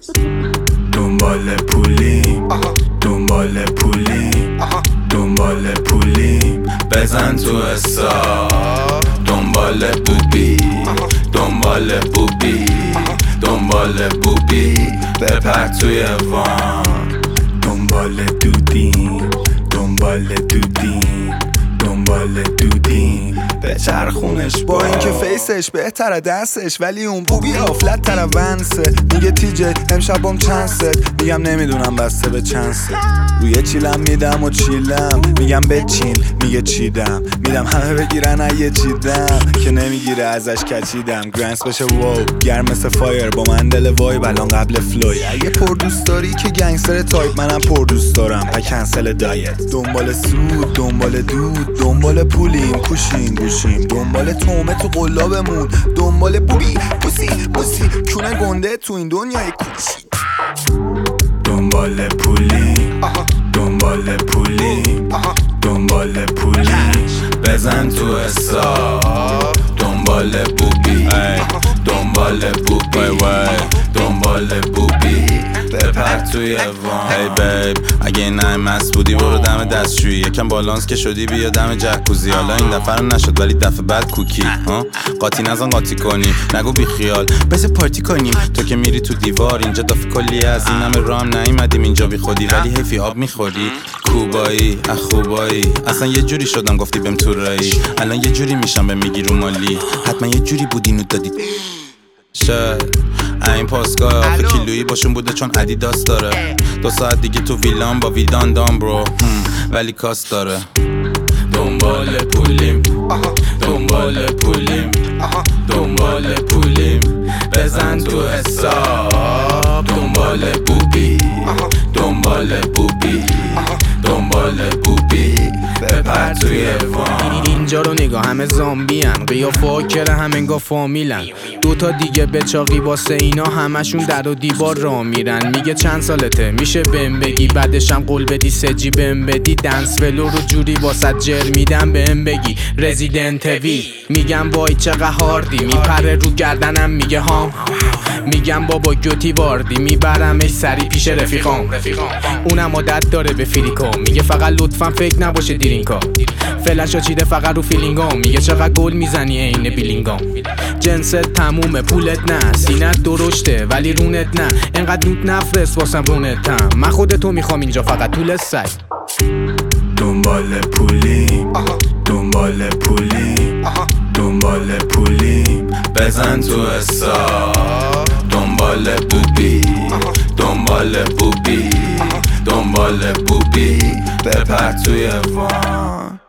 دنبال پولیم دنبال پولیم دنبال پولیم بزن تو حساب دنبال بوبی دنبال بوبی دنبال بوبی بپر توی وان دنبال دودیم دنبال دودیم دنبال دودیم به چرخونش با اینکه فیسش بهتره دستش ولی اون بوبی آفلت تره ونسه میگه تیجه امشبم چند ست میگم نمیدونم بسته به چند ست روی چیلم میدم و چیلم میگم بچین میگه چیدم میدم همه بگیرن یه چیدم که نمیگیره ازش کچیدم گرنس بشه واو گرم مثل فایر با من دل وای بلان قبل فلوی اگه پر دوست داری که گنگستر تایپ منم پر دوست دارم و کنسل دایت دنبال سود دنبال دود دنبال پولیم کوشیم گوشیم دنبال تومه تو قلابمون دنبال بوبی بوسی بوسی چونه گنده تو این دنیای کوچی دنبال پولیم دنبال پولیم دنبال پولیم بزن تو حساب دنبال بوبی دنبال بوبی دنبال بوبی بپر توی وان هی بیب اگه این نای مست بودی برو دم دستشویی یکم بالانس که شدی بیا دم جکوزی حالا این دفعه رو نشد ولی دفعه بعد کوکی قاطی نزن قاطی کنی نگو بی خیال بس پارتی کنیم تو که میری تو دیوار اینجا دافی کلی از این همه رام نیومدیم اینجا بی خودی ولی حیفی آب میخوری کوبایی اخوبایی اصلا یه جوری شدم گفتی بهم تو رایی الان یه جوری میشم به میگی رو مالی حتما یه جوری بود اینو دادی شاید این پاسگاه آخه کیلویی باشون بوده چون ادیداس داره 2 ساعت دیگه تو ویلان با ویدان دام برو ولی کاس داره دنبال پولیم دنبال پولیم دنبال پولیم بزن تو حساب دنبال بوبی دنبال بوبی دنبال بوبی بپر توی وان اینجا رو نگاه همه زامبیان قیافه ها کره هم انگا فامیلن 2 تا دیگه بچاقی واسه اینا همشون در و دیوار را میرن میگه چند سالته میشه بهم بگی بعدشم قول بدی سجی بهم بدی دنس ولو رو جوری واسه جر میدم بهم بگی رزیدنت وی میگم وای چقدر هاردی میپره رو گردنم میگه هام میگم بابا گوتی واردی میبرمش سری پیش رفیقام اونم عادت داره به فریکا میگه فقط لطفا فکر نباشه دیرینکا فلشا چیده فقط رو فیلینگام میگه چقدر گل میزنی عین بیلینگام جنست تمومه پولت نه سینت درشته ولی رونت نه انقدر نوت نفرست واسم رونتم من خودتو میخوام اینجا فقط طول سگ دنبال پولیم دنبال پولیم دنبال پولیم بزن تو حساب دنبال بوبی دنبال بوبی دنبال بوبی بپر توی وان